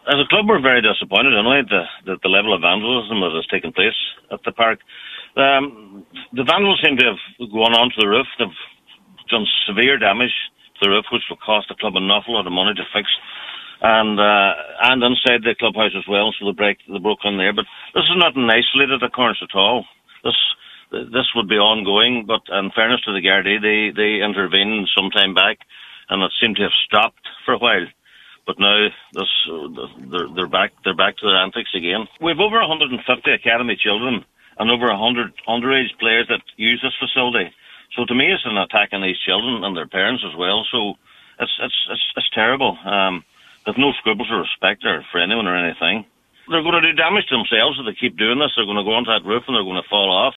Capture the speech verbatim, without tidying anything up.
As a club, we're very disappointed anyway at the, the, the level of vandalism that has taken place at the park. Um, the vandals seem to have gone onto the roof. They've done severe damage to the roof, which will cost the club an awful lot of money to fix. And uh, and inside the clubhouse as well, so they break they broke in there. But this is not an isolated occurrence at all. This this would be ongoing. But in fairness to the Gardaí, they they intervened some time back, and it seemed to have stopped for a while. But now this they're they're back they're back to their antics again. We've over one hundred fifty academy children and over one hundred underage players that use this facility. So to me, it's an attack on these children and their parents as well. So it's it's it's, it's terrible. Um, There's no scruples or respect there for anyone or anything. They're going to do damage to themselves if they keep doing this. They're going to go onto that roof and they're going to fall off.